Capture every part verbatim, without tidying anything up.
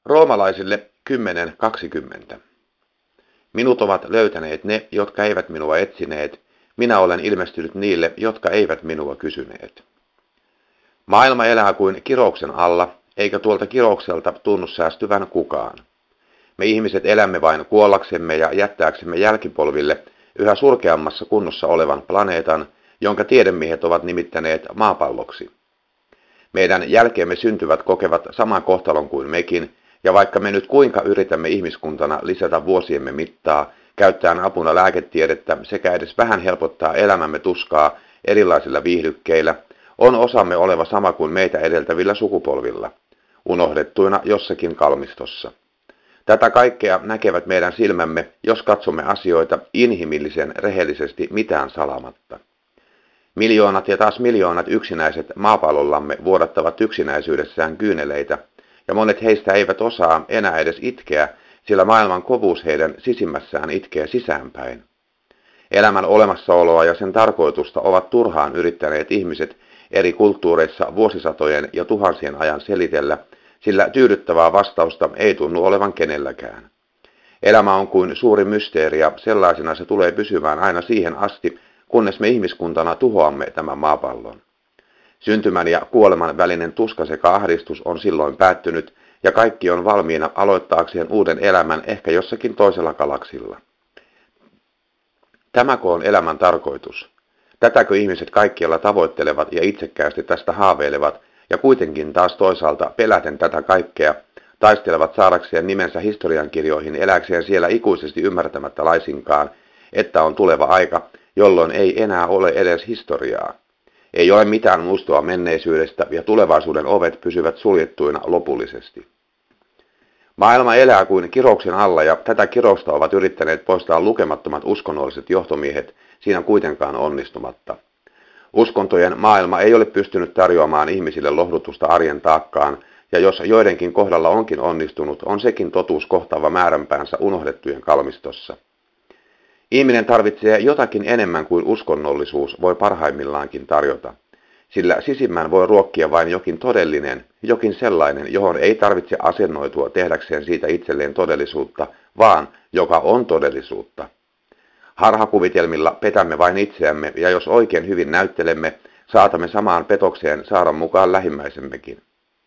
Roomalaisille kymmenen kaksikymmentä. Minut ovat löytäneet ne, jotka eivät minua etsineet. Minä olen ilmestynyt niille, jotka eivät minua kysyneet. Maailma elää kuin kirouksen alla, eikä tuolta kiroukselta tunnu säästyvän kukaan. Me ihmiset elämme vain kuollaksemme ja jättääksemme jälkipolville yhä surkeammassa kunnossa olevan planeetan, jonka tiedemiehet ovat nimittäneet maapalloksi. Meidän jälkeemme syntyvät kokevat saman kohtalon kuin mekin, ja vaikka me nyt kuinka yritämme ihmiskuntana lisätä vuosiemme mittaa, käyttäen apuna lääketiedettä sekä edes vähän helpottaa elämämme tuskaa erilaisilla viihdykkeillä, on osamme oleva sama kuin meitä edeltävillä sukupolvilla, unohdettuina jossakin kalmistossa. Tätä kaikkea näkevät meidän silmämme, jos katsomme asioita inhimillisen rehellisesti mitään salamatta. Miljoonat ja taas miljoonat yksinäiset maapallollamme vuodattavat yksinäisyydessään kyyneleitä, ja monet heistä eivät osaa enää edes itkeä, sillä maailman kovuus heidän sisimmässään itkee sisäänpäin. Elämän olemassaoloa ja sen tarkoitusta ovat turhaan yrittäneet ihmiset eri kulttuureissa vuosisatojen ja tuhansien ajan selitellä, sillä tyydyttävää vastausta ei tunnu olevan kenelläkään. Elämä on kuin suuri mysteeri ja sellaisena se tulee pysymään aina siihen asti, kunnes me ihmiskuntana tuhoamme tämän maapallon. Syntymän ja kuoleman välinen tuska sekä ahdistus on silloin päättynyt ja kaikki on valmiina aloittaakseen uuden elämän ehkä jossakin toisella galaksilla. Tämäkö on elämän tarkoitus? Tätäkö ihmiset kaikkialla tavoittelevat ja itsekkäästi tästä haaveilevat ja kuitenkin taas toisaalta peläten tätä kaikkea taistelevat saadakseen nimensä historiankirjoihin eläkseen siellä ikuisesti ymmärtämättä laisinkaan, että on tuleva aika, jolloin ei enää ole edes historiaa. Ei ole mitään muistoa menneisyydestä ja tulevaisuuden ovet pysyvät suljettuina lopullisesti. Maailma elää kuin kirouksen alla ja tätä kirousta ovat yrittäneet poistaa lukemattomat uskonnolliset johtomiehet siinä kuitenkaan onnistumatta. Uskontojen maailma ei ole pystynyt tarjoamaan ihmisille lohdutusta arjen taakkaan, ja jos joidenkin kohdalla onkin onnistunut, on sekin totuus kohtaava määränpäänsä unohdettujen kalmistossa. Ihminen tarvitsee jotakin enemmän kuin uskonnollisuus voi parhaimmillaankin tarjota, sillä sisimmän voi ruokkia vain jokin todellinen, jokin sellainen, johon ei tarvitse asennoitua tehdäkseen siitä itselleen todellisuutta, vaan joka on todellisuutta. Harhakuvitelmilla petämme vain itseämme, ja jos oikein hyvin näyttelemme, saatamme samaan petokseen saada mukaan lähimmäisemmekin.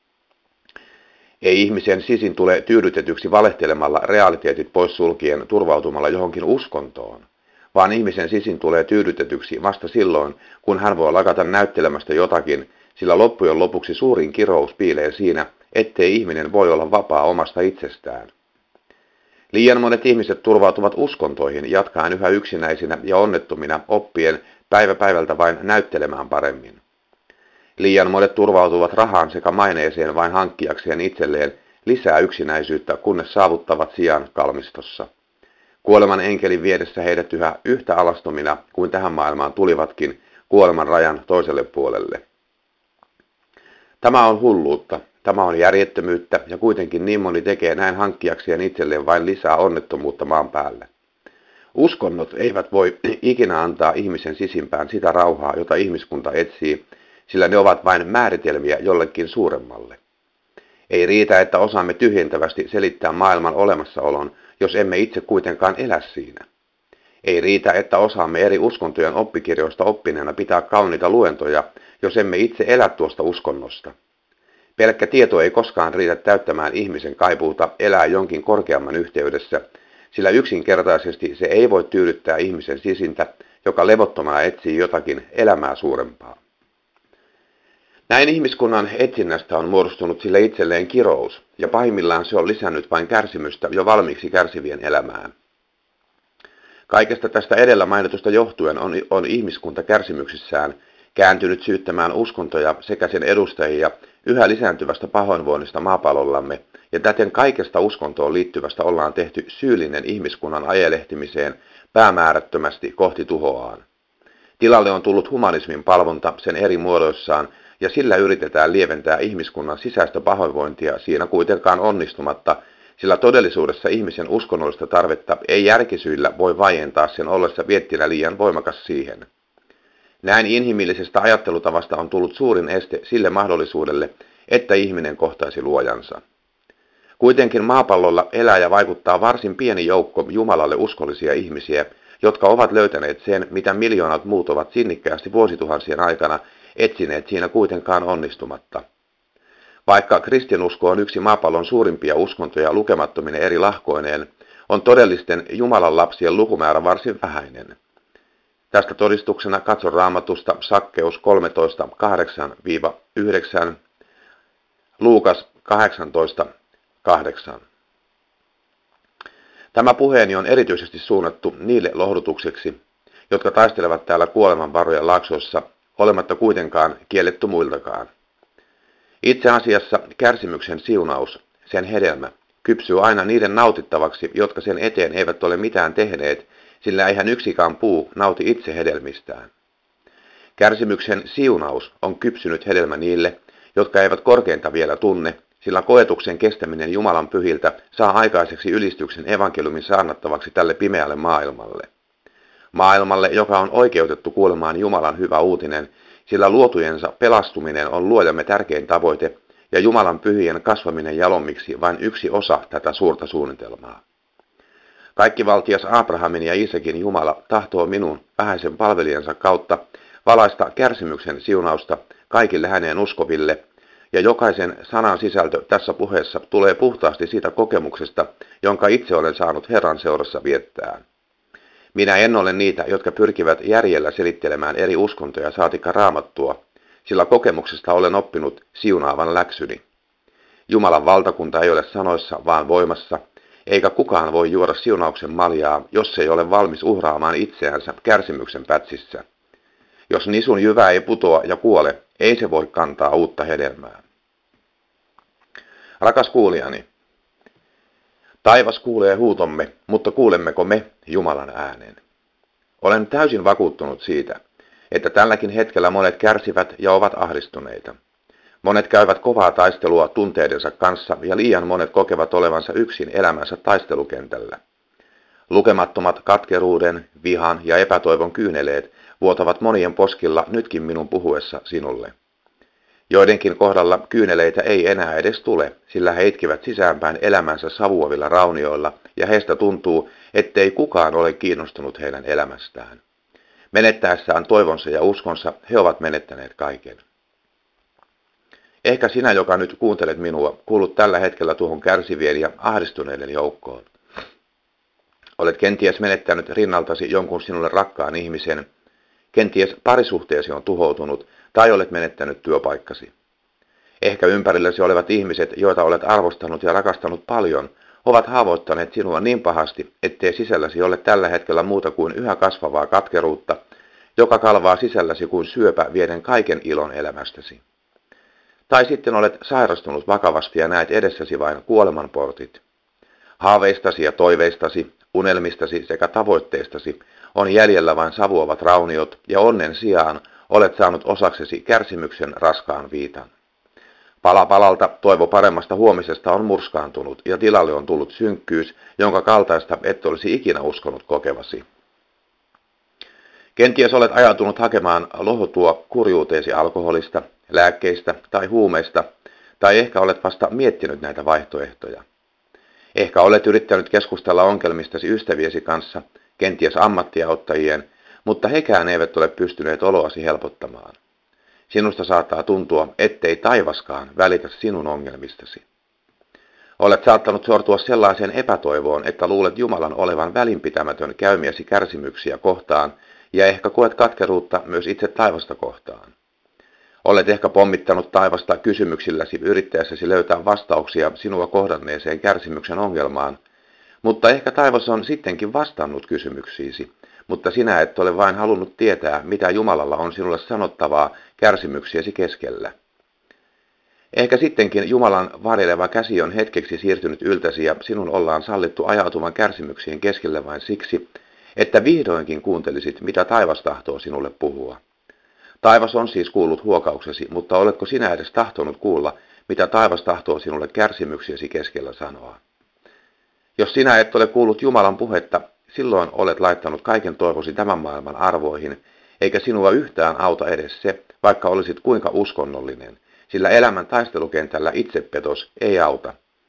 Ei ihmisen sisin tule tyydytetyksi valehtelemalla realiteetit pois sulkien turvautumalla johonkin uskontoon, vaan ihmisen sisin tulee tyydytetyksi vasta silloin, kun hän voi lakata näyttelemästä jotakin, sillä loppujen lopuksi suurin kirous piilee siinä, ettei ihminen voi olla vapaa omasta itsestään. Liian monet ihmiset turvautuvat uskontoihin jatkaen yhä yksinäisinä ja onnettomina oppien päivä päivältä vain näyttelemään paremmin. Liian monet turvautuvat rahaan sekä maineeseen vain hankkiakseen itselleen lisää yksinäisyyttä, kunnes saavuttavat sijan kalmistossa. Kuoleman enkelin viedessä heidät yhä yhtä alastomina kuin tähän maailmaan tulivatkin kuoleman rajan toiselle puolelle. Tämä on hulluutta, tämä on järjettömyyttä ja kuitenkin niin moni tekee näin hankkiakseen itselleen vain lisää onnettomuutta maan päälle. Uskonnot eivät voi ikinä antaa ihmisen sisimpään sitä rauhaa, jota ihmiskunta etsii, sillä ne ovat vain määritelmiä jollekin suuremmalle. Ei riitä, että osaamme tyhjentävästi selittää maailman olemassaolon, jos emme itse kuitenkaan elä siinä. Ei riitä, että osaamme eri uskontojen oppikirjoista oppineena pitää kauniita luentoja, jos emme itse elä tuosta uskonnosta. Pelkkä tieto ei koskaan riitä täyttämään ihmisen kaipuuta elää jonkin korkeamman yhteydessä, sillä yksinkertaisesti se ei voi tyydyttää ihmisen sisintä, joka levottomana etsii jotakin elämää suurempaa. Näin ihmiskunnan etsinnästä on muodostunut sille itselleen kirous, ja pahimmillaan se on lisännyt vain kärsimystä jo valmiiksi kärsivien elämään. Kaikesta tästä edellä mainitusta johtuen on, on ihmiskunta kärsimyksissään kääntynyt syyttämään uskontoja sekä sen edustajia yhä lisääntyvästä pahoinvoinnista maapallollamme, ja täten kaikesta uskontoon liittyvästä ollaan tehty syyllinen ihmiskunnan ajelehtimiseen päämäärättömästi kohti tuhoaan. Tilalle on tullut humanismin palvonta sen eri muodoissaan, ja sillä yritetään lieventää ihmiskunnan sisäistä pahoinvointia siinä kuitenkaan onnistumatta, sillä todellisuudessa ihmisen uskonnollista tarvetta ei järkisyillä voi vaientaa sen ollessa viettinä liian voimakas siihen. Näin inhimillisestä ajattelutavasta on tullut suurin este sille mahdollisuudelle, että ihminen kohtaisi luojansa. Kuitenkin maapallolla elää ja vaikuttaa varsin pieni joukko Jumalalle uskollisia ihmisiä, jotka ovat löytäneet sen, mitä miljoonat muut ovat sinnikkäästi vuosituhansien aikana etsineet siinä kuitenkaan onnistumatta. Vaikka kristinusko on yksi maapallon suurimpia uskontoja lukemattomine eri lahkoineen, on todellisten Jumalan lapsien lukumäärä varsin vähäinen. Tästä todistuksena katso Raamatusta Sakkeus kolmetoista kahdeksan yhdeksän, Luukas kahdeksantoista kahdeksan. Tämä puheeni on erityisesti suunnattu niille lohdutukseksi, jotka taistelevat täällä kuoleman varojen laaksossa, olematta kuitenkaan kielletty muiltakaan. Itse asiassa kärsimyksen siunaus, sen hedelmä, kypsyy aina niiden nautittavaksi, jotka sen eteen eivät ole mitään tehneet, sillä eihän yksikään puu nauti itse hedelmistään. Kärsimyksen siunaus on kypsynyt hedelmä niille, jotka eivät korkeinta vielä tunne, sillä koetuksen kestäminen Jumalan pyhiltä saa aikaiseksi ylistyksen evankeliumin saarnattavaksi tälle pimeälle maailmalle. Maailmalle, joka on oikeutettu kuulemaan Jumalan hyvä uutinen, sillä luotujensa pelastuminen on luojamme tärkein tavoite ja Jumalan pyhien kasvaminen jalommiksi vain yksi osa tätä suurta suunnitelmaa. Kaikkivaltias Abrahamin ja Isakin Jumala tahtoo minun vähäisen palvelijansa kautta valaista kärsimyksen siunausta kaikille häneen uskoville, ja jokaisen sanan sisältö tässä puheessa tulee puhtaasti siitä kokemuksesta, jonka itse olen saanut Herran seurassa viettää. Minä en ole niitä, jotka pyrkivät järjellä selittelemään eri uskontoja saatikka Raamattua, sillä kokemuksesta olen oppinut siunaavan läksyni. Jumalan valtakunta ei ole sanoissa, vaan voimassa, eikä kukaan voi juoda siunauksen maljaa, jos ei ole valmis uhraamaan itseänsä kärsimyksen pätsissä. Jos nisun jyvä ei putoa ja kuole, ei se voi kantaa uutta hedelmää. Rakas kuulijani, taivas kuulee huutomme, mutta kuulemmeko me Jumalan äänen? Olen täysin vakuuttunut siitä, että tälläkin hetkellä monet kärsivät ja ovat ahdistuneita. Monet käyvät kovaa taistelua tunteidensa kanssa ja liian monet kokevat olevansa yksin elämänsä taistelukentällä. Lukemattomat katkeruuden, vihan ja epätoivon kyyneleet vuotavat monien poskilla nytkin minun puhuessa sinulle. Joidenkin kohdalla kyyneleitä ei enää edes tule, sillä he itkevät sisäänpäin elämänsä savuavilla raunioilla ja heistä tuntuu, ettei kukaan ole kiinnostunut heidän elämästään. Menettäessään toivonsa ja uskonsa he ovat menettäneet kaiken. Ehkä sinä, joka nyt kuuntelet minua, kuulut tällä hetkellä tuohon kärsivien ja ahdistuneiden joukkoon. Olet kenties menettänyt rinnaltasi jonkun sinulle rakkaan ihmisen, kenties parisuhteesi on tuhoutunut tai olet menettänyt työpaikkasi. Ehkä ympärilläsi olevat ihmiset, joita olet arvostanut ja rakastanut paljon, ovat haavoittaneet sinua niin pahasti, ettei sisälläsi ole tällä hetkellä muuta kuin yhä kasvavaa katkeruutta, joka kalvaa sisälläsi kuin syöpä vieden kaiken ilon elämästäsi. Tai sitten olet sairastunut vakavasti ja näet edessäsi vain kuolemanportit. Haaveistasi ja toiveistasi, unelmistasi sekä tavoitteistasi on jäljellä vain savuavat rauniot ja onnen sijaan olet saanut osaksesi kärsimyksen raskaan viitan. Pala palalta toivo paremmasta huomisesta on murskaantunut ja tilalle on tullut synkkyys, jonka kaltaista et olisi ikinä uskonut kokevasi. Kenties olet ajautunut hakemaan lohtua kurjuuteesi alkoholista, lääkkeistä tai huumeista, tai ehkä olet vasta miettinyt näitä vaihtoehtoja. Ehkä olet yrittänyt keskustella ongelmistasi ystäviesi kanssa, kenties ammattiauttajien, mutta hekään eivät ole pystyneet oloasi helpottamaan. Sinusta saattaa tuntua, ettei taivaskaan välitä sinun ongelmistasi. Olet saattanut sortua sellaiseen epätoivoon, että luulet Jumalan olevan välinpitämätön käymiesi kärsimyksiä kohtaan, ja ehkä koet katkeruutta myös itse taivasta kohtaan. Olet ehkä pommittanut taivasta kysymyksilläsi yrittäessäsi löytää vastauksia sinua kohdanneeseen kärsimyksen ongelmaan, mutta ehkä taivas on sittenkin vastannut kysymyksiisi, mutta sinä et ole vain halunnut tietää, mitä Jumalalla on sinulle sanottavaa kärsimyksiesi keskellä. Ehkä sittenkin Jumalan varjeleva käsi on hetkeksi siirtynyt yltäsi ja sinun ollaan sallittu ajautuvan kärsimyksien keskelle vain siksi, että vihdoinkin kuuntelisit, mitä taivas tahtoo sinulle puhua. Taivas on siis kuullut huokauksesi, mutta oletko sinä edes tahtonut kuulla, mitä taivas tahtoo sinulle kärsimyksiesi keskellä sanoa? Jos sinä et ole kuullut Jumalan puhetta, silloin olet laittanut kaiken toivosi tämän maailman arvoihin, eikä sinua yhtään auta edes se, vaikka olisit kuinka uskonnollinen, sillä elämän taistelukentällä itsepetos ei auta.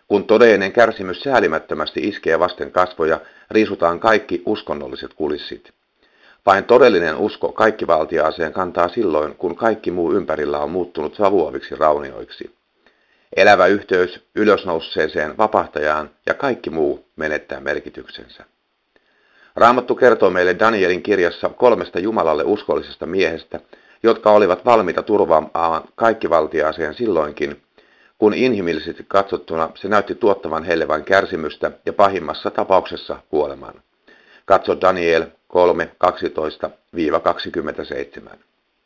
Kun todellinen kärsimys säälimättömästi iskee vasten kasvoja, riisutaan kaikki uskonnolliset kulissit. Vain todellinen usko kaikkivaltiaaseen kantaa silloin, kun kaikki muu ympärillä on muuttunut savuaviksi raunioiksi. Elävä yhteys ylösnousseeseen vapahtajaan ja kaikki muu menettää merkityksensä. Raamattu kertoo meille Danielin kirjassa kolmesta Jumalalle uskollisesta miehestä, jotka olivat valmiita turvaamaan kaikkivaltiaaseen silloinkin, kun inhimillisesti katsottuna se näytti tuottavan heille vain kärsimystä ja pahimmassa tapauksessa kuoleman. Katso Daniel kolme kaksitoista kaksikymmentäseitsemän.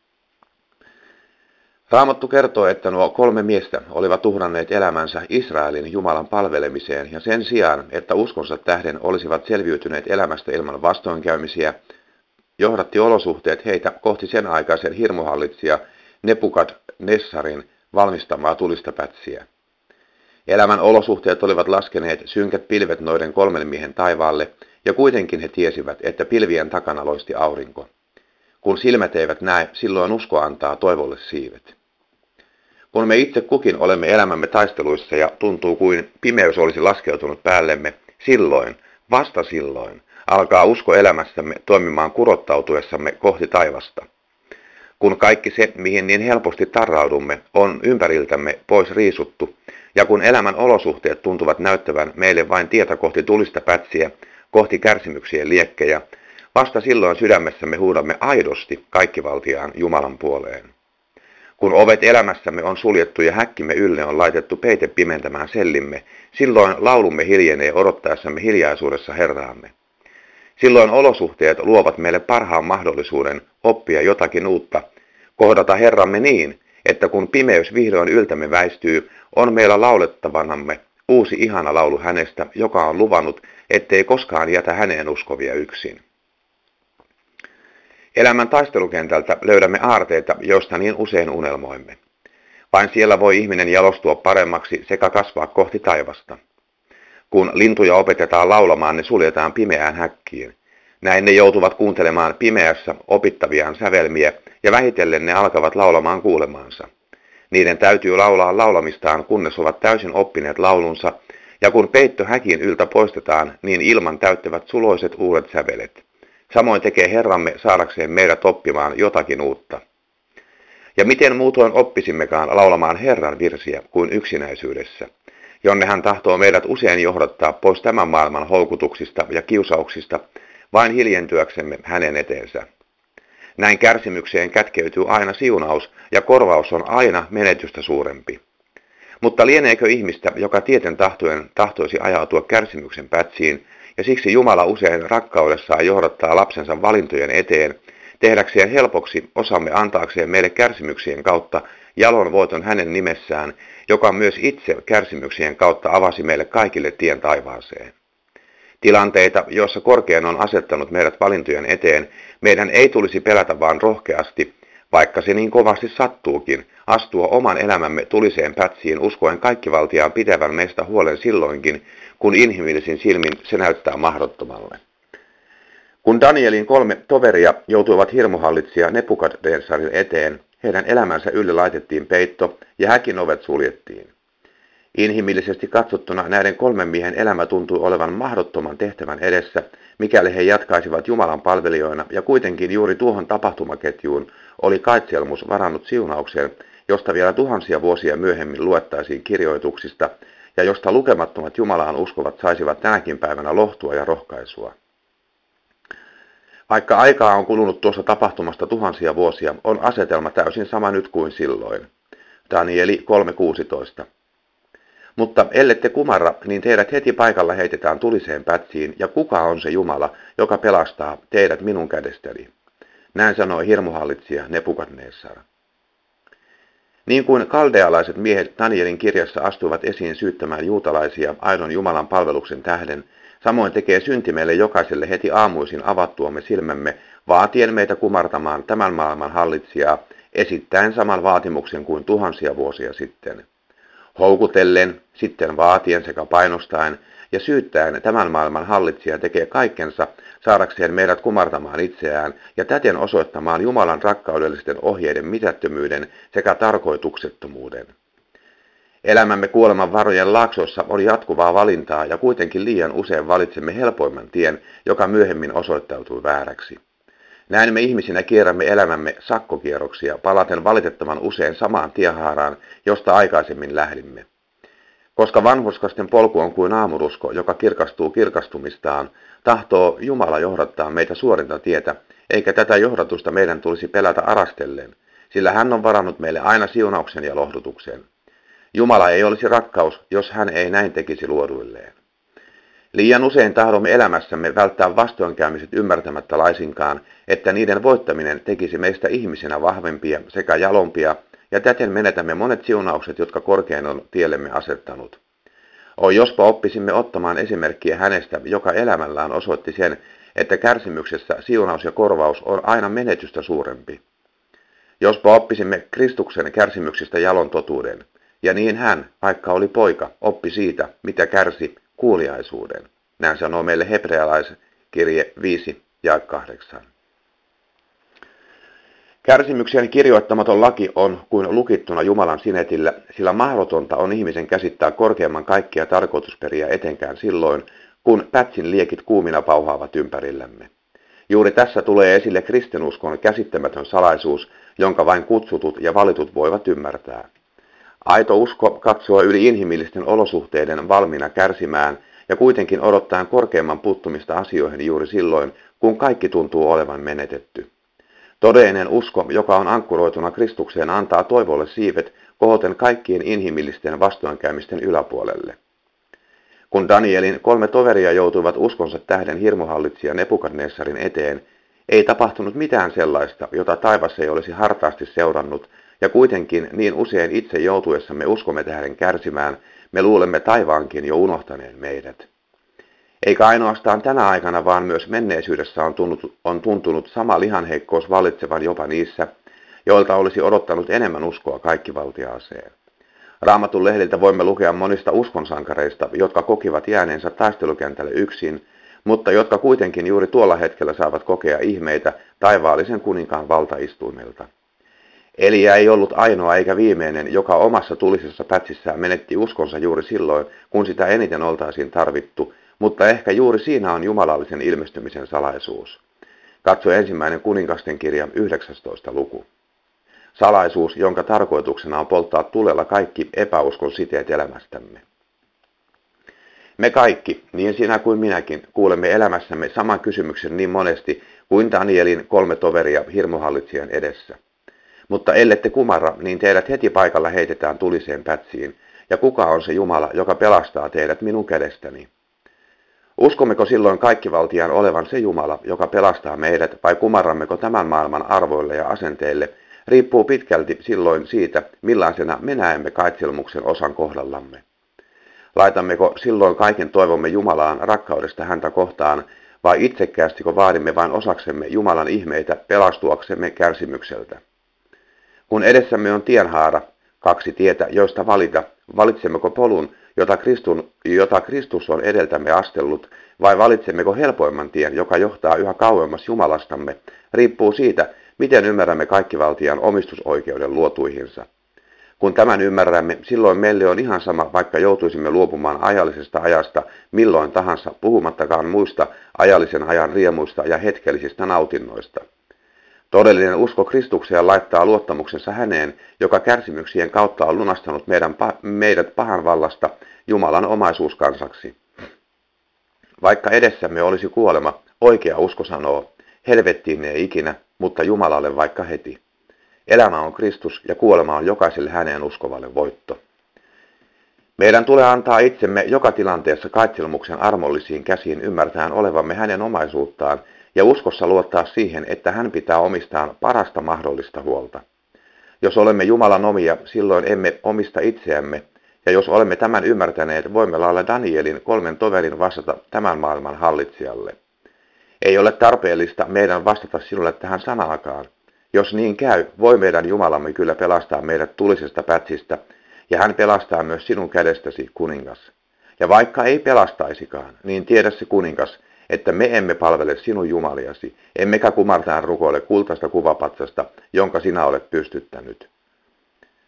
Raamattu kertoo, että nuo kolme miestä olivat uhranneet elämänsä Israelin Jumalan palvelemiseen ja sen sijaan, että uskonsa tähden olisivat selviytyneet elämästä ilman vastoinkäymisiä, johdatti olosuhteet heitä kohti sen aikaisen hirmuhallitsija Nebukadnessarin valmistamaa tulistapätsiä. Elämän olosuhteet olivat laskeneet synkät pilvet noiden kolmen miehen taivaalle, ja kuitenkin he tiesivät, että pilvien takana loisti aurinko. Kun silmät eivät näe, silloin usko antaa toivolle siivet. Kun me itse kukin olemme elämämme taisteluissa ja tuntuu kuin pimeys olisi laskeutunut päällemme, silloin, vasta silloin, alkaa usko elämässämme toimimaan kurottautuessamme kohti taivasta. Kun kaikki se, mihin niin helposti tarraudumme, on ympäriltämme pois riisuttu, ja kun elämän olosuhteet tuntuvat näyttävän meille vain tietä kohti tulista pätsiä, kohti kärsimyksien liekkejä, vasta silloin sydämessämme huudamme aidosti kaikkivaltiaan Jumalan puoleen. Kun ovet elämässämme on suljettu ja häkkimme ylle on laitettu peite pimentämään sellimme, silloin laulumme hiljenee odottaessamme hiljaisuudessa Herraamme. Silloin olosuhteet luovat meille parhaan mahdollisuuden oppia jotakin uutta, kohdata Herramme niin, että kun pimeys vihdoin yltämme väistyy, on meillä laulettavanamme uusi ihana laulu hänestä, joka on luvannut, ettei koskaan jätä häneen uskovia yksin. Elämän taistelukentältä löydämme aarteita, joista niin usein unelmoimme. Vain siellä voi ihminen jalostua paremmaksi sekä kasvaa kohti taivasta. Kun lintuja opetetaan laulamaan, ne suljetaan pimeään häkkiin. Näin ne joutuvat kuuntelemaan pimeässä opittaviaan sävelmiä, ja vähitellen ne alkavat laulamaan kuulemaansa. Niiden täytyy laulaa laulamistaan, kunnes ovat täysin oppineet laulunsa, ja kun peitto häkin yltä poistetaan, niin ilman täyttävät suloiset uudet sävelet. Samoin tekee Herramme saadakseen meidät oppimaan jotakin uutta. Ja miten muutoin oppisimmekaan laulamaan Herran virsiä kuin yksinäisyydessä, jonne hän tahtoo meidät usein johdattaa pois tämän maailman houkutuksista ja kiusauksista, vain hiljentyäksemme hänen eteensä. Näin kärsimykseen kätkeytyy aina siunaus, ja korvaus on aina menetystä suurempi. Mutta lieneekö ihmistä, joka tieten tahtoen tahtoisi ajautua kärsimyksen pätsiin, ja siksi Jumala usein rakkaudessaan johdattaa lapsensa valintojen eteen, tehdäkseen helpoksi osamme antaakseen meille kärsimyksien kautta jalon voiton hänen nimessään, joka myös itse kärsimyksien kautta avasi meille kaikille tien taivaaseen. Tilanteita, joissa korkein on asettanut meidät valintojen eteen, meidän ei tulisi pelätä vaan rohkeasti, vaikka se niin kovasti sattuukin, astua oman elämämme tuliseen pätsiin uskoen kaikkivaltiaan pitävän meistä huolen silloinkin, kun inhimillisin silmin se näyttää mahdottomalle. Kun Danielin kolme toveria joutuivat hirmuhallitsija Nebukadnessarin eteen, heidän elämänsä ylle laitettiin peitto ja häkin ovet suljettiin. Inhimillisesti katsottuna näiden kolmen miehen elämä tuntui olevan mahdottoman tehtävän edessä, mikäli he jatkaisivat Jumalan palvelijoina, ja kuitenkin juuri tuohon tapahtumaketjuun oli kaitselmus varannut siunauksen, josta vielä tuhansia vuosia myöhemmin luettaisiin kirjoituksista, ja josta lukemattomat Jumalaan uskovat saisivat tänäkin päivänä lohtua ja rohkaisua. Vaikka aikaa on kulunut tuossa tapahtumasta tuhansia vuosia, on asetelma täysin sama nyt kuin silloin. Danieli kolme kuusitoista. Mutta ellette kumarra, niin teidät heti paikalla heitetään tuliseen pätsiin, ja kuka on se Jumala, joka pelastaa teidät minun kädestäni? Näin sanoi hirmuhallitsija Nebukadnessar. Niin kuin kaldealaiset miehet Danielin kirjassa astuvat esiin syyttämään juutalaisia aidon Jumalan palveluksen tähden, samoin tekee synti meille jokaiselle heti aamuisin avattuamme silmämme, vaatien meitä kumartamaan tämän maailman hallitsijaa, esittäen saman vaatimuksen kuin tuhansia vuosia sitten. Houkutellen, sitten vaatien sekä painostaen ja syyttäen tämän maailman hallitsija tekee kaikkensa saadakseen meidät kumartamaan itseään ja täten osoittamaan Jumalan rakkaudellisten ohjeiden mitättömyyden sekä tarkoituksettomuuden. Elämämme kuoleman varojen laaksoissa on jatkuvaa valintaa ja kuitenkin liian usein valitsemme helpoimman tien, joka myöhemmin osoittautui vääräksi. Näin me ihmisinä kierrämme elämämme sakkokierroksia, palaten valitettavan usein samaan tiehaaraan, josta aikaisemmin lähdimme. Koska vanhurskasten polku on kuin aamurusko, joka kirkastuu kirkastumistaan, tahtoo Jumala johdattaa meitä suorinta tietä, eikä tätä johdatusta meidän tulisi pelätä arastellen, sillä hän on varannut meille aina siunauksen ja lohdutuksen. Jumala ei olisi rakkaus, jos hän ei näin tekisi luoduilleen. Liian usein tahdomme elämässämme välttää vastoinkäymiset ymmärtämättä laisinkaan, että niiden voittaminen tekisi meistä ihmisinä vahvempia sekä jalompia, ja täten menetämme monet siunaukset, jotka korkein on tiellemme asettanut. Oi jospa oppisimme ottamaan esimerkkiä hänestä, joka elämällään osoitti sen, että kärsimyksessä siunaus ja korvaus on aina menetystä suurempi. Jospa oppisimme Kristuksen kärsimyksistä jalon totuuden, ja niin hän, vaikka oli poika, oppi siitä, mitä kärsi, kuuliaisuuden. Näin sanoo meille hebrealaiskirje viisi ja kahdeksan. Kärsimyksen kirjoittamaton laki on kuin lukittuna Jumalan sinetillä, sillä mahdotonta on ihmisen käsittää korkeamman kaikkia tarkoitusperiä etenkään silloin, kun pätsin liekit kuumina pauhaavat ympärillämme. Juuri tässä tulee esille kristinuskon käsittämätön salaisuus, jonka vain kutsutut ja valitut voivat ymmärtää. Aito usko katsoo yli inhimillisten olosuhteiden valmiina kärsimään ja kuitenkin odottaen korkeamman puuttumista asioihin juuri silloin, kun kaikki tuntuu olevan menetetty. Todellinen usko, joka on ankkuroituna Kristukseen, antaa toivolle siivet kohoten kaikkien inhimillisten vastoinkäymisten yläpuolelle. Kun Danielin kolme toveria joutuivat uskonsa tähden hirmuhallitsija Nebukadnessarin eteen, ei tapahtunut mitään sellaista, jota taivas ei olisi hartaasti seurannut, ja kuitenkin niin usein itse joutuessamme uskomme tähden kärsimään, me luulemme taivaankin jo unohtaneen meidät. Eikä ainoastaan tänä aikana, vaan myös menneisyydessä on, tunnut, on tuntunut sama lihanheikkous vallitsevan jopa niissä, joilta olisi odottanut enemmän uskoa kaikkivaltiaaseen. Raamatun lehdiltä voimme lukea monista uskonsankareista, jotka kokivat jääneensä taistelukentälle yksin, mutta jotka kuitenkin juuri tuolla hetkellä saavat kokea ihmeitä taivaallisen kuninkaan valtaistuimelta. Elia ei ollut ainoa eikä viimeinen, joka omassa tulisessa pätsissään menetti uskonsa juuri silloin, kun sitä eniten oltaisiin tarvittu, mutta ehkä juuri siinä on jumalallisen ilmestymisen salaisuus. Katso ensimmäinen kuninkasten kirja yhdeksästoista luku. Salaisuus, jonka tarkoituksena on polttaa tulella kaikki epäuskon siteet elämästämme. Me kaikki, niin sinä kuin minäkin, kuulemme elämässämme saman kysymyksen niin monesti kuin Danielin kolme toveria hirmuhallitsijan edessä. Mutta ellette kumarra, niin teidät heti paikalla heitetään tuliseen pätsiin, ja kuka on se Jumala, joka pelastaa teidät minun kädestäni? Uskommeko silloin kaikkivaltiaan olevan se Jumala, joka pelastaa meidät, vai kumarrammeko tämän maailman arvoille ja asenteille, riippuu pitkälti silloin siitä, millaisena me näemme kaitselmuksen osan kohdallamme. Laitammeko silloin kaiken toivomme Jumalaan rakkaudesta häntä kohtaan, vai itsekkäästikö vaadimme vain osaksemme Jumalan ihmeitä pelastuaksemme kärsimykseltä? Kun edessämme on tienhaara, kaksi tietä, joista valita, valitsemmeko polun, jota, Kristun, jota Kristus on edeltämme astellut, vai valitsemmeko helpoimman tien, joka johtaa yhä kauemmas Jumalastamme, riippuu siitä, miten ymmärrämme kaikkivaltiaan omistusoikeuden luotuihinsa. Kun tämän ymmärrämme, silloin meille on ihan sama, vaikka joutuisimme luopumaan ajallisesta ajasta milloin tahansa, puhumattakaan muista ajallisen ajan riemuista ja hetkellisistä nautinnoista. Todellinen usko Kristukseen laittaa luottamuksensa häneen, joka kärsimyksien kautta on lunastanut meidän, meidät pahan vallasta Jumalan omaisuuskansaksi. Vaikka edessämme olisi kuolema, oikea usko sanoo, helvettiin ei ikinä, mutta Jumalalle vaikka heti. Elämä on Kristus ja kuolema on jokaiselle häneen uskovalle voitto. Meidän tulee antaa itsemme joka tilanteessa kaitselmuksen armollisiin käsiin ymmärtäen olevamme hänen omaisuuttaan ja uskossa luottaa siihen, että hän pitää omistaan parasta mahdollista huolta. Jos olemme Jumalan omia, silloin emme omista itseämme, ja jos olemme tämän ymmärtäneet, voimme lailla Danielin kolmen toverin vastata tämän maailman hallitsijalle. Ei ole tarpeellista meidän vastata sinulle tähän sanaakaan. Jos niin käy, voi meidän Jumalamme kyllä pelastaa meidät tulisesta pätsistä, ja hän pelastaa myös sinun kädestäsi, kuningas. Ja vaikka ei pelastaisikaan, niin tiedä se kuningas, että me emme palvele sinun jumaliasi, emmekä kumartaan rukoile kultaista kuvapatsasta, jonka sinä olet pystyttänyt.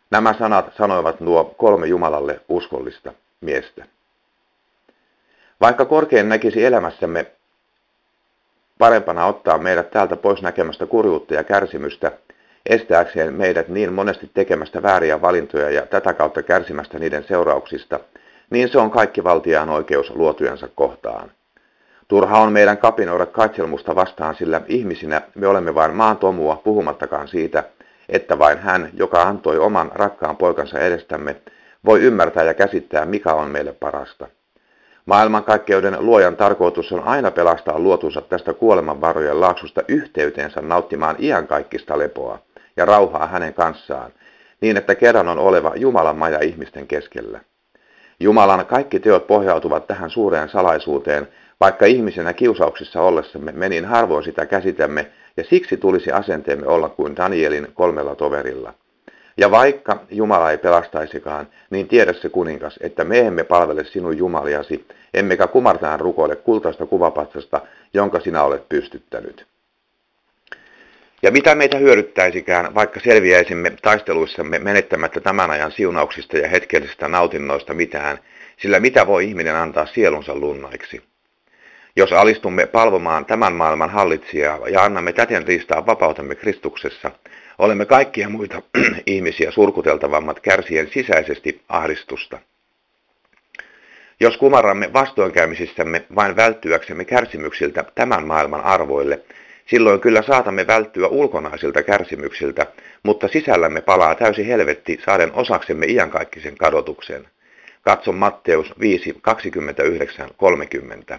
Nämä sanat sanoivat nuo kolme Jumalalle uskollista miestä. Vaikka korkein näkisi elämässämme parempana ottaa meidät täältä pois näkemästä kurjuutta ja kärsimystä, estääkseen meidät niin monesti tekemästä vääriä valintoja ja tätä kautta kärsimästä niiden seurauksista, niin se on kaikkivaltiaan oikeus luotujensa kohtaan. Turha on meidän kapinoida kaitselmusta vastaan, sillä ihmisinä me olemme vain maan tomua, puhumattakaan siitä, että vain hän, joka antoi oman rakkaan poikansa edestämme, voi ymmärtää ja käsittää, mikä on meille parasta. Maailmankaikkeuden luojan tarkoitus on aina pelastaa luotunsa tästä kuolemanvarojen laaksusta yhteyteensä nauttimaan iankaikkista lepoa ja rauhaa hänen kanssaan, niin että kerran on oleva Jumalan maja ihmisten keskellä. Jumalan kaikki teot pohjautuvat tähän suureen salaisuuteen, vaikka ihmisenä kiusauksissa ollessamme me niin harvoin sitä käsitämme, ja siksi tulisi asenteemme olla kuin Danielin kolmella toverilla. Ja vaikka Jumala ei pelastaisikaan, niin tiedä se kuningas, että me emme palvele sinun jumaliasi, emmekä kumartaen rukoile kultaista kuvapatsasta, jonka sinä olet pystyttänyt. Ja mitä meitä hyödyttäisikään, vaikka selviäisimme taisteluissamme menettämättä tämän ajan siunauksista ja hetkellisistä nautinnoista mitään, sillä mitä voi ihminen antaa sielunsa lunnaiksi? Jos alistumme palvomaan tämän maailman hallitsijaa ja annamme täten riistaa vapautamme Kristuksessa, olemme kaikkia muita ihmisiä surkuteltavammat kärsien sisäisesti ahdistusta. Jos kumarramme vastoinkäymisissämme vain välttyäksemme kärsimyksiltä tämän maailman arvoille, silloin kyllä saatamme välttyä ulkonaisilta kärsimyksiltä, mutta sisällämme palaa täysi helvetti saaden osaksemme iankaikkisen kadotuksen. Katso Matteus viisi, kaksikymmentäyhdeksän, kolmekymmentä.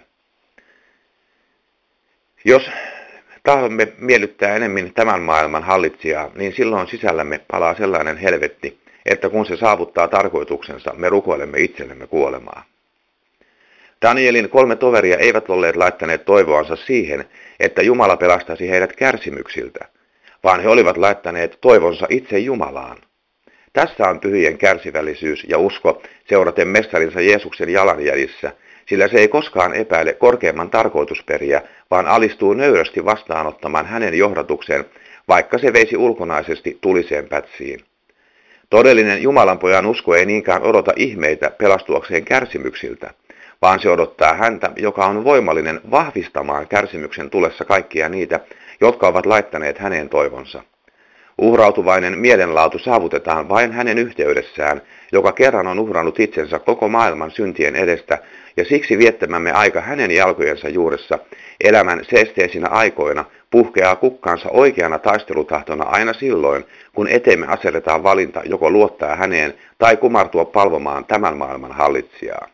Jos tahdomme miellyttää enemmän tämän maailman hallitsijaa, niin silloin sisällämme palaa sellainen helvetti, että kun se saavuttaa tarkoituksensa, me rukoilemme itsellemme kuolemaa. Danielin kolme toveria eivät olleet laittaneet toivoansa siihen, että Jumala pelastaisi heidät kärsimyksiltä, vaan he olivat laittaneet toivonsa itse Jumalaan. Tässä on pyhien kärsivällisyys ja usko seuraten mestarinsa Jeesuksen jalanjäljissä, sillä se ei koskaan epäile korkeimman tarkoitusperiä, vaan alistuu nöyrästi vastaanottamaan hänen johdatuksen, vaikka se veisi ulkonaisesti tuliseen pätsiin. Todellinen Jumalanpojan usko ei niinkään odota ihmeitä pelastuakseen kärsimyksiltä, vaan se odottaa häntä, joka on voimallinen vahvistamaan kärsimyksen tulessa kaikkia niitä, jotka ovat laittaneet häneen toivonsa. Uhrautuvainen mielenlaatu saavutetaan vain hänen yhteydessään, joka kerran on uhrannut itsensä koko maailman syntien edestä, ja siksi viettämämme aika hänen jalkojensa juuressa elämän seesteisinä aikoina puhkeaa kukkaansa oikeana taistelutahtona aina silloin, kun eteemme asetetaan valinta joko luottaa häneen tai kumartua palvomaan tämän maailman hallitsijaa.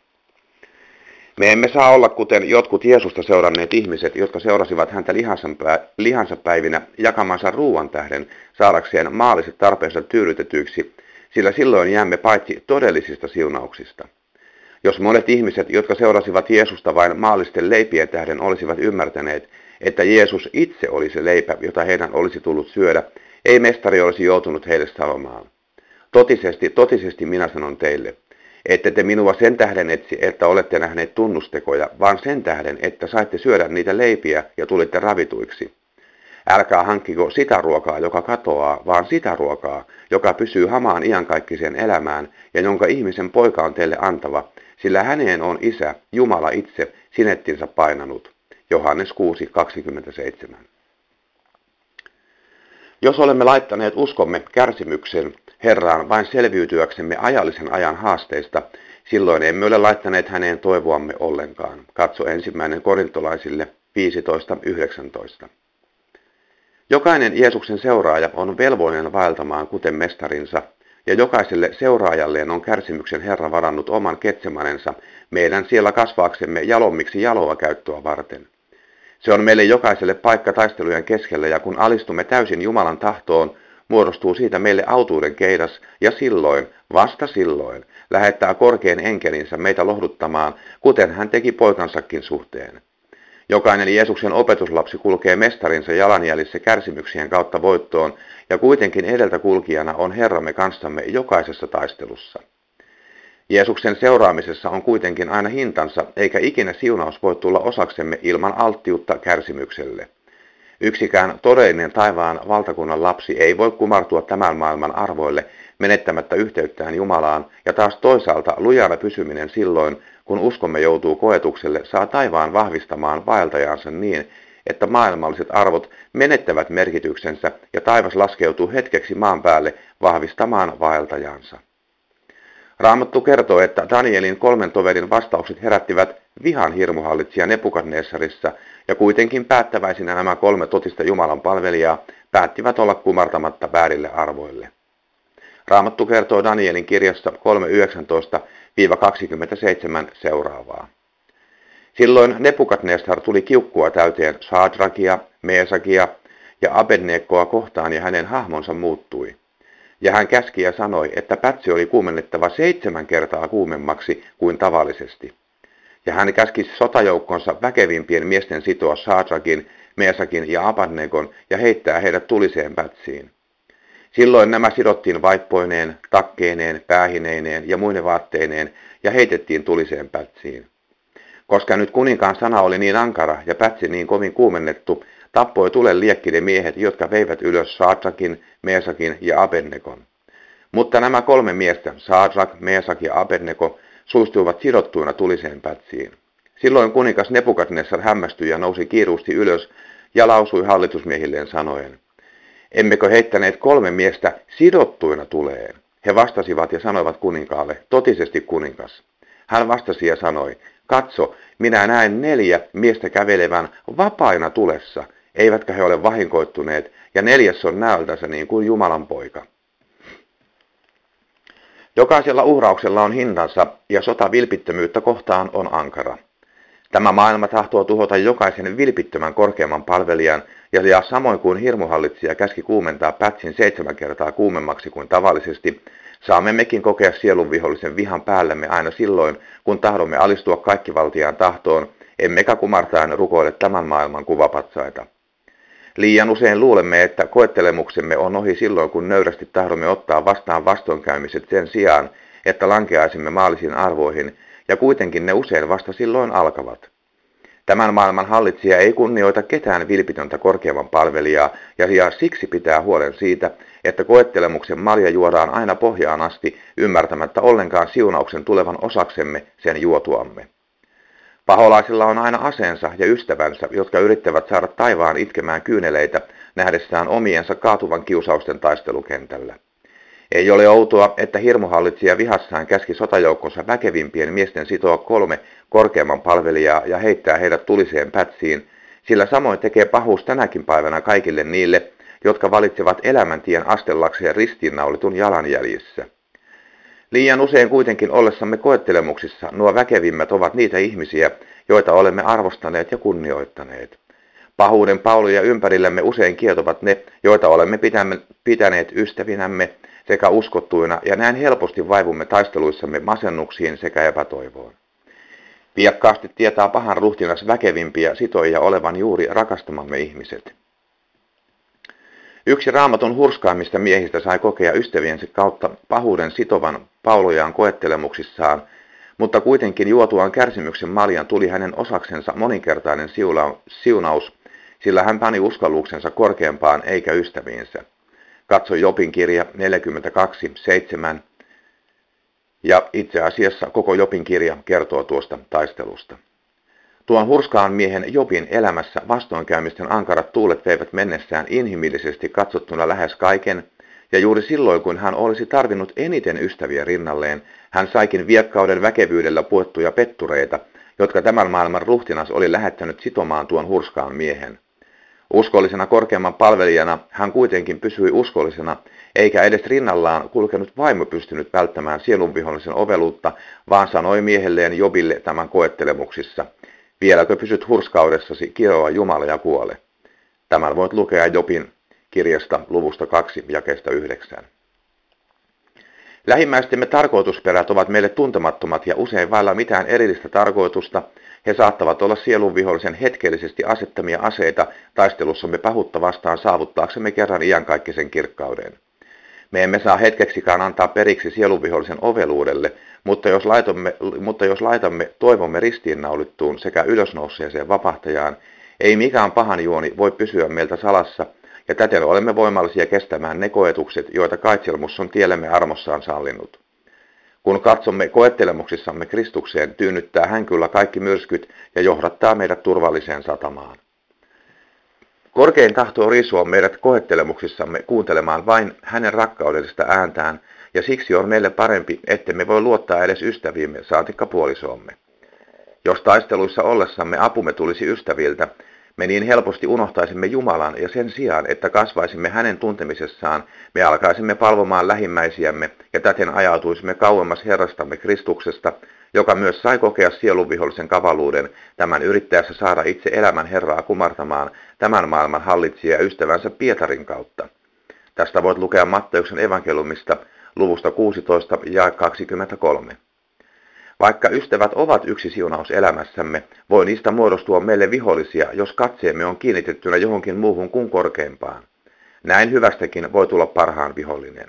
Me emme saa olla kuten jotkut Jeesusta seuranneet ihmiset, jotka seurasivat häntä lihansa päivinä jakamansa ruuan tähden saadakseen maalliset tarpeensa tyydytetyiksi, sillä silloin jäämme paitsi todellisista siunauksista. Jos monet ihmiset, jotka seurasivat Jeesusta vain maallisten leipien tähden, olisivat ymmärtäneet, että Jeesus itse oli se leipä, jota heidän olisi tullut syödä, ei mestari olisi joutunut heille sanomaan. Totisesti, totisesti minä sanon teille, ette te minua sen tähden etsi, että olette nähneet tunnustekoja, vaan sen tähden, että saitte syödä niitä leipiä ja tulitte ravituiksi. Älkää hankkiko sitä ruokaa, joka katoaa, vaan sitä ruokaa, joka pysyy hamaan iankaikkiseen elämään ja jonka ihmisen poika on teille antava, sillä häneen on Isä, Jumala itse, sinettinsä painanut. Johannes kuusi, kaksikymmentäseitsemän. Jos olemme laittaneet uskomme kärsimyksen Herraan vain selviytyäksemme ajallisen ajan haasteista, silloin emme ole laittaneet häneen toivoamme ollenkaan. Katso ensimmäinen korintolaisille viisitoista yhdeksäntoista. Jokainen Jeesuksen seuraaja on velvollinen vaeltamaan kuten mestarinsa, ja jokaiselle seuraajalleen on kärsimyksen Herra varannut oman Getsemanensa meidän siellä kasvaaksemme jalommiksi jaloa käyttöä varten. Se on meille jokaiselle paikka taistelujen keskellä, ja kun alistumme täysin Jumalan tahtoon, muodostuu siitä meille autuuden keidas, ja silloin, vasta silloin, lähettää korkein enkelinsä meitä lohduttamaan, kuten hän teki poikansakin suhteen. Jokainen Jeesuksen opetuslapsi kulkee mestarinsa jalanjäljissä kärsimyksien kautta voittoon, ja kuitenkin edeltä kulkijana on Herramme kanssamme jokaisessa taistelussa. Jeesuksen seuraamisessa on kuitenkin aina hintansa, eikä ikinä siunaus voi tulla osaksemme ilman alttiutta kärsimykselle. Yksikään todellinen taivaan valtakunnan lapsi ei voi kumartua tämän maailman arvoille, menettämättä yhteyttään Jumalaan, ja taas toisaalta lujana pysyminen silloin, kun uskomme joutuu koetukselle, saa taivaan vahvistamaan vaeltajansa niin, että maailmalliset arvot menettävät merkityksensä ja taivas laskeutuu hetkeksi maan päälle vahvistamaan vaeltajansa. Raamattu kertoo, että Danielin kolmen toverin vastaukset herättivät vihan hirmuhallitsija Nebukadnessarissa, ja kuitenkin päättäväisinä nämä kolme totista Jumalan palvelijaa päättivät olla kumartamatta väärille arvoille. Raamattu kertoo Danielin kirjassa kolme yhdeksäntoista kaksikymmentäseitsemän seuraavaa. Silloin Nebukadnessar tuli kiukkua täyteen Shadrakia, Meesakia ja Abednegoa kohtaan, ja hänen hahmonsa muuttui. Ja hän käski ja sanoi, että pätsi oli kuumennettava seitsemän kertaa kuumemmaksi kuin tavallisesti. Ja hän käski sotajoukkonsa väkevimpien miesten sitoa Shadrakin, Meesakin ja Abednegon ja heittää heidät tuliseen pätsiin. Silloin nämä sidottiin vaippoineen, takkeineen, päähineineen ja muine vaatteineen ja heitettiin tuliseen pätsiin. Koska nyt kuninkaan sana oli niin ankara ja pätsi niin kovin kuumennettu, tappoi tulen liekki ne miehet, jotka veivät ylös Shadrakin, Meesakin ja Abednegon. Mutta nämä kolme miestä, Shadrak, Meesak ja Abednego, suistuivat sidottuina tuliseen pätsiin. Silloin kuningas Nebukadnessar hämmästyi ja nousi kiiruusti ylös ja lausui hallitusmiehilleen sanoen: emmekö heittäneet kolme miestä sidottuina tuleen? He vastasivat ja sanoivat kuninkaalle: totisesti kuningas. Hän vastasi ja sanoi: katso, minä näen neljä miestä kävelevän vapaina tulessa, eivätkä he ole vahinkoittuneet, ja neljäs on näöltänsä niin kuin Jumalan poika. Jokaisella uhrauksella on hintansa, ja sota vilpittömyyttä kohtaan on ankara. Tämä maailma tahtoo tuhota jokaisen vilpittömän korkeamman palvelijan, ja, ja samoin kuin hirmuhallitsija käski kuumentaa pätsin seitsemän kertaa kuumemmaksi kuin tavallisesti, saamme mekin kokea sielunvihollisen vihan päällämme aina silloin, kun tahdomme alistua kaikkivaltiaan tahtoon, emmekä kumartaen rukoile tämän maailman kuvapatsaita. Liian usein luulemme, että koettelemuksemme on ohi silloin, kun nöyrästi tahdomme ottaa vastaan vastoinkäymiset sen sijaan, että lankeaisimme maallisiin arvoihin, ja kuitenkin ne usein vasta silloin alkavat. Tämän maailman hallitsija ei kunnioita ketään vilpitöntä korkeamman palvelijaa, ja, ja siksi pitää huolen siitä, että koettelemuksen malja juodaan aina pohjaan asti, ymmärtämättä ollenkaan siunauksen tulevan osaksemme sen juotuamme. Paholaisilla on aina aseensa ja ystävänsä, jotka yrittävät saada taivaan itkemään kyyneleitä nähdessään omiensa kaatuvan kiusausten taistelukentällä. Ei ole outoa, että hirmuhallitsija vihassaan käski sotajoukkonsa väkevimpien miesten sitoa kolme korkeamman palvelijaa ja heittää heidät tuliseen pätsiin, sillä samoin tekee pahuus tänäkin päivänä kaikille niille, jotka valitsevat elämäntien astellakseen ristiinnaulitun jalanjäljissä. Liian usein kuitenkin ollessamme koettelemuksissa nuo väkevimmät ovat niitä ihmisiä, joita olemme arvostaneet ja kunnioittaneet. Pahuuden pauloja ympärillämme usein kietovat ne, joita olemme pitäneet ystävinämme sekä uskottuina, ja näin helposti vaivumme taisteluissamme masennuksiin sekä epätoivoon. Piakkaasti tietää pahan ruhtinas väkevimpiä sitoja olevan juuri rakastamamme ihmiset. Yksi Raamatun hurskaimmista miehistä sai kokea ystäviensä kautta pahuuden sitovan paulojaan koettelemuksissaan, mutta kuitenkin juotuaan kärsimyksen maljan tuli hänen osaksensa moninkertainen siunaus, sillä hän pani uskalluksensa korkeampaan eikä ystäviinsä. Katso Jobin kirja neljäkymmentäkaksi seitsemän, ja itse asiassa koko Jobin kirja kertoo tuosta taistelusta. Tuon hurskaan miehen Jobin elämässä vastoinkäymisten ankarat tuulet veivät mennessään inhimillisesti katsottuna lähes kaiken, ja juuri silloin kun hän olisi tarvinnut eniten ystäviä rinnalleen, hän saikin viekkauden väkevyydellä puettuja pettureita, jotka tämän maailman ruhtinas oli lähettänyt sitomaan tuon hurskaan miehen. Uskollisena korkeamman palvelijana hän kuitenkin pysyi uskollisena, eikä edes rinnallaan kulkenut vaimo pystynyt välttämään sielunvihollisen oveluutta, vaan sanoi miehelleen Jobille tämän koettelemuksissa: vieläkö pysyt hurskaudessasi, kiroa Jumala ja kuole. Tämän voit lukea Jobin kirjasta luvusta kaksi jakeesta yhdeksän. Lähimmäistemme tarkoitusperät ovat meille tuntemattomat ja usein vailla mitään erillistä tarkoitusta. He saattavat olla sielunvihollisen hetkellisesti asettamia aseita taistelussamme pahuutta vastaan saavuttaaksemme kerran iankaikkisen kirkkauden. Me emme saa hetkeksikään antaa periksi sielunvihollisen oveluudelle, mutta jos, laitamme, mutta jos laitamme toivomme ristiinnaulittuun sekä ylösnouseeseen vapahtajaan, ei mikään pahan juoni voi pysyä meiltä salassa, ja täten olemme voimallisia kestämään ne koetukset, joita kaitselmus on tiellemme armossaan sallinut. Kun katsomme koettelemuksissamme Kristukseen, tyynnyttää hän kyllä kaikki myrskyt ja johdattaa meidät turvalliseen satamaan. Korkein tahtoo riisua meidät koettelemuksissamme kuuntelemaan vain hänen rakkaudellista ääntään, ja siksi on meille parempi, ettemme voi luottaa edes ystäviimme saatikka puolisoomme. Jos taisteluissa ollessamme apumme tulisi ystäviltä, me niin helposti unohtaisimme Jumalan ja sen sijaan, että kasvaisimme hänen tuntemisessaan, me alkaisimme palvomaan lähimmäisiämme ja täten ajautuisimme kauemmas Herrastamme Kristuksesta, joka myös sai kokea sielunvihollisen kavaluuden tämän yrittäessä saada itse elämän Herraa kumartamaan tämän maailman hallitsija ystävänsä Pietarin kautta. Tästä voit lukea Matteuksen evankeliumista luvusta kuusitoista ja kaksikymmentäkolme. Vaikka ystävät ovat yksi siunaus elämässämme, voi niistä muodostua meille vihollisia, jos katseemme on kiinnitettynä johonkin muuhun kuin korkeimpaan. Näin hyvästäkin voi tulla parhaan vihollinen.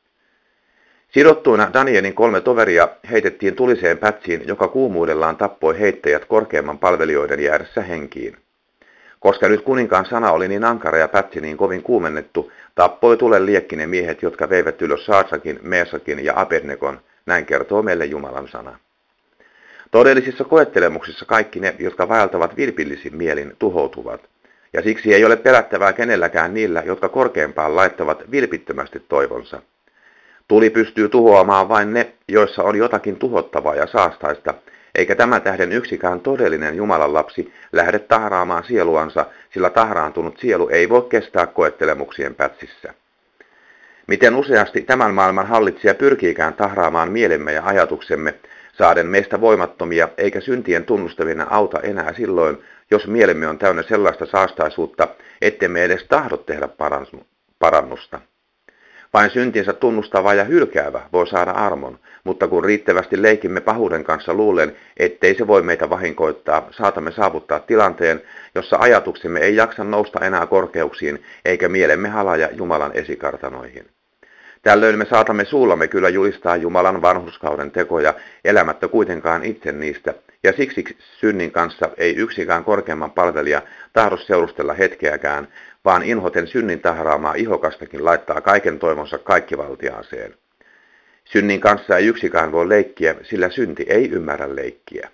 Sidottuina Danielin kolme toveria heitettiin tuliseen pätsiin, joka kuumuudellaan tappoi heittäjät korkeimman palvelijoiden jäädessä henkiin. Koska nyt kuninkaan sana oli niin ankara ja pätsi niin kovin kuumennettu, tappoi tulen liekki ne miehet, jotka veivät ylös Sadrakin, Mesakin ja Abednegon, näin kertoo meille Jumalan sana. Todellisissa koettelemuksissa kaikki ne, jotka vaeltavat vilpillisin mielin, tuhoutuvat, ja siksi ei ole pelättävää kenelläkään niillä, jotka korkeimpaan laittavat vilpittömästi toivonsa. Tuli pystyy tuhoamaan vain ne, joissa on jotakin tuhottavaa ja saastaista, eikä tämän tähden yksikään todellinen Jumalan lapsi lähde tahraamaan sieluansa, sillä tahraantunut sielu ei voi kestää koettelemuksien pätsissä. Miten useasti tämän maailman hallitsija pyrkiikään tahraamaan mielemme ja ajatuksemme, saaden meistä voimattomia, eikä syntien tunnustaminen auta enää silloin, jos mielemme on täynnä sellaista saastaisuutta, ettemme edes tahdo tehdä parannusta. Vain syntinsä tunnustava ja hylkäävä voi saada armon, mutta kun riittävästi leikimme pahuuden kanssa luulen, ettei se voi meitä vahinkoittaa, saatamme saavuttaa tilanteen, jossa ajatuksemme ei jaksa nousta enää korkeuksiin, eikä mielemme halaja Jumalan esikartanoihin. Tällöin me saatamme suullamme kyllä julistaa Jumalan vanhurskauden tekoja, elämättä kuitenkaan itse niistä, ja siksi synnin kanssa ei yksikään korkeamman palvelija tahdo seurustella hetkeäkään, vaan inhoten synnin tahraamaa ihokastakin laittaa kaiken toivonsa kaikkivaltiaaseen. Synnin kanssa ei yksikään voi leikkiä, sillä synti ei ymmärrä leikkiä.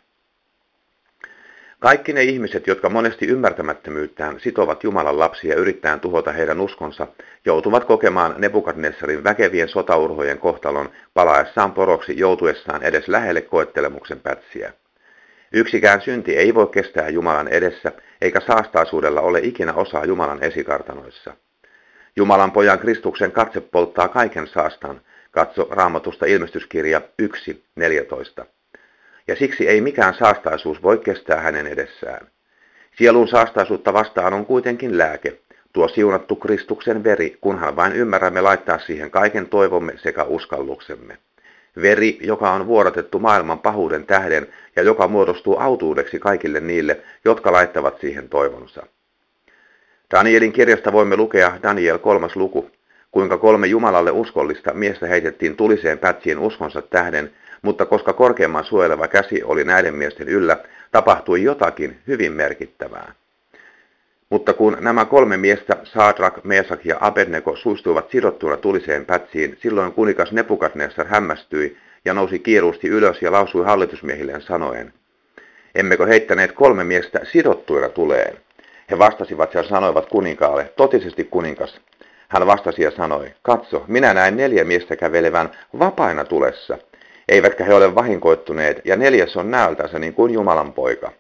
Kaikki ne ihmiset, jotka monesti ymmärtämättömyyttään sitovat Jumalan lapsia yrittäen tuhota heidän uskonsa, joutuvat kokemaan Nebukadnessarin väkevien sotaurhojen kohtalon palaessaan poroksi joutuessaan edes lähelle koettelemuksen pätsiä. Yksikään synti ei voi kestää Jumalan edessä, eikä saastaisuudella ole ikinä osaa Jumalan esikartanoissa. Jumalan pojan Kristuksen katse polttaa kaiken saastan, katso Raamatusta ilmestyskirja yksi neljätoista. Ja siksi ei mikään saastaisuus voi kestää hänen edessään. Sielun saastaisuutta vastaan on kuitenkin lääke, tuo siunattu Kristuksen veri, kunhan vain ymmärrämme laittaa siihen kaiken toivomme sekä uskalluksemme. Veri, joka on vuodatettu maailman pahuuden tähden ja joka muodostuu autuudeksi kaikille niille, jotka laittavat siihen toivonsa. Danielin kirjasta voimme lukea Daniel kolmas luku, kuinka kolme Jumalalle uskollista miestä heitettiin tuliseen pätsiin uskonsa tähden, mutta koska korkeimman suojeleva käsi oli näiden miesten yllä, tapahtui jotakin hyvin merkittävää. Mutta kun nämä kolme miestä, Sadrak, Mesak ja Abednego, suistuivat sidottuina tuliseen pätsiin, silloin kuningas Nebukadnessar hämmästyi ja nousi kieruusti ylös ja lausui hallitusmiehilleen sanoen: emmekö heittäneet kolme miestä sidottuina tuleen? He vastasivat ja sanoivat kuninkaalle: totisesti kuningas. Hän vastasi ja sanoi: katso, minä näen neljä miestä kävelevän vapaina tulessa. Eivätkä he ole vahinkoittuneet, ja neljäs on näöltänsä niin kuin Jumalan poika.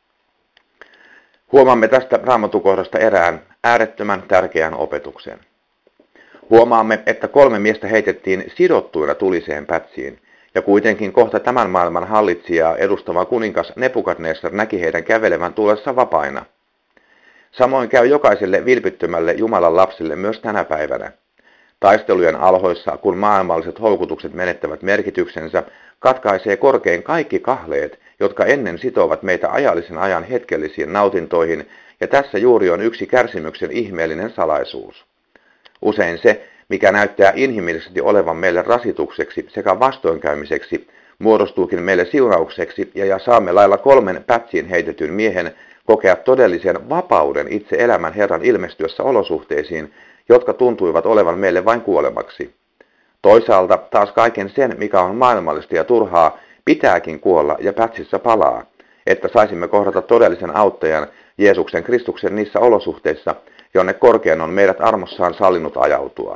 Huomaamme tästä raamatukohdasta erään äärettömän tärkeän opetuksen. Huomaamme, että kolme miestä heitettiin sidottuina tuliseen pätsiin, ja kuitenkin kohta tämän maailman hallitsijaa edustava kuningas Nebukadnessar näki heidän kävelevän tulessa vapaina. Samoin käy jokaiselle vilpittömälle Jumalan lapsille myös tänä päivänä. Taistelujen alhoissa, kun maailmalliset houkutukset menettävät merkityksensä, katkaisee korkein kaikki kahleet, jotka ennen sitovat meitä ajallisen ajan hetkellisiin nautintoihin, ja tässä juuri on yksi kärsimyksen ihmeellinen salaisuus. Usein se, mikä näyttää inhimillisesti olevan meille rasitukseksi sekä vastoinkäymiseksi, muodostuukin meille siunaukseksi ja, ja saamme lailla kolmen pätsiin heitetyn miehen kokea todellisen vapauden itse elämän Herran ilmestyessä olosuhteisiin, jotka tuntuivat olevan meille vain kuolemaksi. Toisaalta taas kaiken sen, mikä on maailmallista ja turhaa, pitääkin kuolla ja pätsissä palaa, että saisimme kohdata todellisen auttajan Jeesuksen Kristuksen niissä olosuhteissa, jonne korkean on meidät armossaan sallinut ajautua.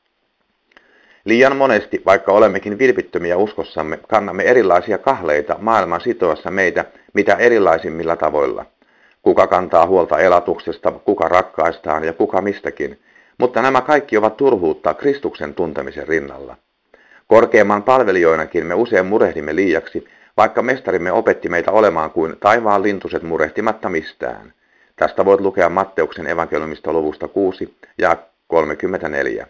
Liian monesti, vaikka olemmekin vilpittömiä uskossamme, kannamme erilaisia kahleita maailman sitoessa meitä mitä erilaisimmilla tavoilla. Kuka kantaa huolta elatuksesta, kuka rakkaistaan ja kuka mistäkin, mutta nämä kaikki ovat turhuutta Kristuksen tuntemisen rinnalla. Korkeamman palvelijoinakin me usein murehdimme liiaksi, vaikka mestarimme opetti meitä olemaan kuin taivaan lintuset murehtimatta mistään. Tästä voit lukea Matteuksen evankeliumista luvusta kuusi ja kolmekymmentäneljä.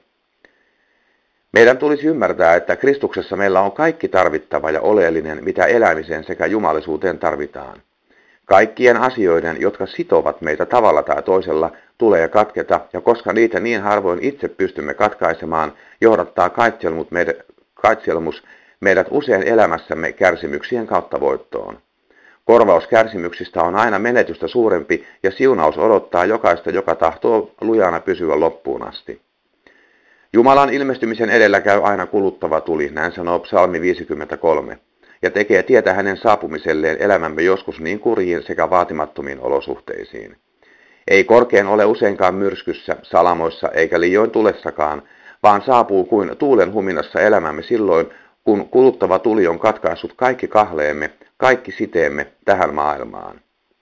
Meidän tulisi ymmärtää, että Kristuksessa meillä on kaikki tarvittava ja oleellinen, mitä elämiseen sekä jumalisuuteen tarvitaan. Kaikkien asioiden, jotka sitovat meitä tavalla tai toisella, tulee katketa, ja koska niitä niin harvoin itse pystymme katkaisemaan, johdattaa kaitselmus meidät, kaitselmus meidät usein elämässämme kärsimyksien kautta voittoon. Korvaus kärsimyksistä on aina menetystä suurempi, ja siunaus odottaa jokaista, joka tahtoo lujana pysyä loppuun asti. Jumalan ilmestymisen edellä käy aina kuluttava tuli, näin sanoo psalmi viisikymmentäkolme, ja tekee tietä hänen saapumiselleen elämämme joskus niin kurjiin sekä vaatimattomiin olosuhteisiin. Ei korkein ole useinkaan myrskyssä, salamoissa eikä liioin tulessakaan, vaan saapuu kuin tuulen huminassa elämämme silloin, kun kuluttava tuli on katkaissut kaikki kahleemme, kaikki siteemme tähän maailmaan.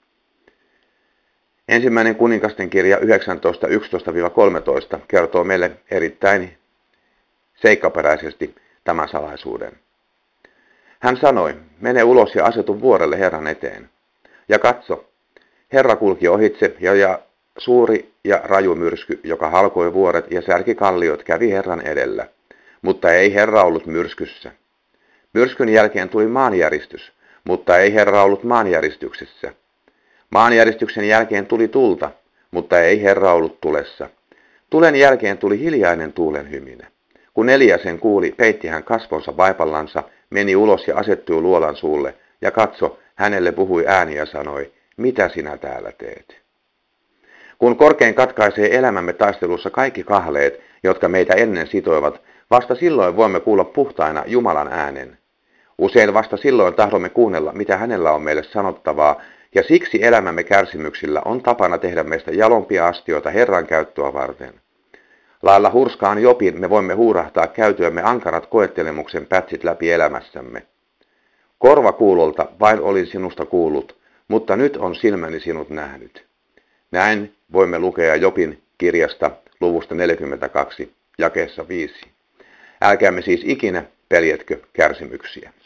Ensimmäinen kuninkasten kirja yhdeksäntoista yksitoista kolmetoista kertoo meille erittäin seikkaperäisesti tämän salaisuuden. Hän sanoi, mene ulos ja asetu vuorelle Herran eteen. Ja katso, Herra kulki ohitse ja, ja suuri ja raju myrsky, joka halkoi vuoret ja särki kalliot, kävi Herran edellä. Mutta ei Herra ollut myrskyssä. Myrskyn jälkeen tuli maanjäristys, mutta ei Herra ollut maanjäristyksessä. Maanjäristyksen jälkeen tuli tulta, mutta ei Herra ollut tulessa. Tulen jälkeen tuli hiljainen tuulen hyminä. Kun Elia sen kuuli, peitti hän kasvonsa vaipallansa, meni ulos ja asettui luolan suulle, ja katso, hänelle puhui ääni ja sanoi, mitä sinä täällä teet? Kun korkein katkaisee elämämme taistelussa kaikki kahleet, jotka meitä ennen sitoivat, vasta silloin voimme kuulla puhtaina Jumalan äänen. Usein vasta silloin tahdomme kuunnella, mitä hänellä on meille sanottavaa, ja siksi elämämme kärsimyksillä on tapana tehdä meistä jalompia astioita Herran käyttöä varten. Lailla hurskaan Jobin me voimme huurahtaa käytyämme ankarat koettelemuksen pätsit läpi elämässämme. Korva kuulolta vain olin sinusta kuullut, mutta nyt on silmäni sinut nähnyt. Näin voimme lukea Jobin kirjasta luvusta neljäkymmentäkaksi, jakeessa viisi. Älkäämme siis ikinä peljetkö kärsimyksiä.